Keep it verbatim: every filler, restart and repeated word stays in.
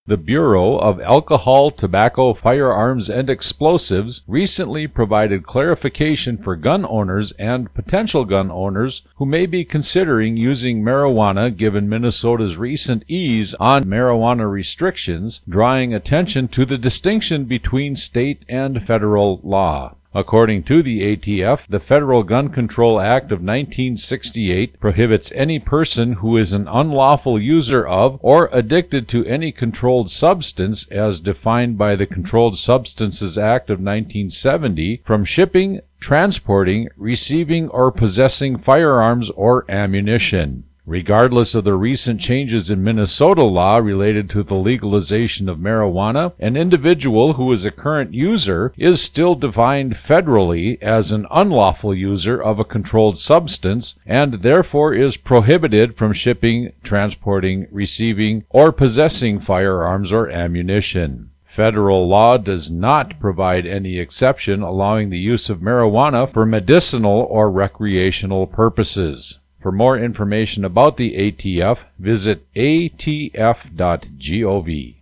The Bureau of Alcohol, Tobacco, Firearms, and Explosives recently provided clarification for gun owners and potential gun owners who may be considering using marijuana given Minnesota's recent ease on marijuana restrictions, drawing attention to the distinction between state and federal law. According to the A T F, the Federal Gun Control Act of nineteen sixty-eight prohibits any person who is an unlawful user of or addicted to any controlled substance as defined by the Controlled Substances Act of nineteen seventy from shipping, transporting, receiving, or possessing firearms or ammunition. Regardless of the recent changes in Minnesota law related to the legalization of marijuana, an individual who is a current user is still defined federally as an unlawful user of a controlled substance and therefore is prohibited from shipping, transporting, receiving, or possessing firearms or ammunition. Federal law does not provide any exception allowing the use of marijuana for medicinal or recreational purposes. For more information about the A T F, visit A T F dot gov.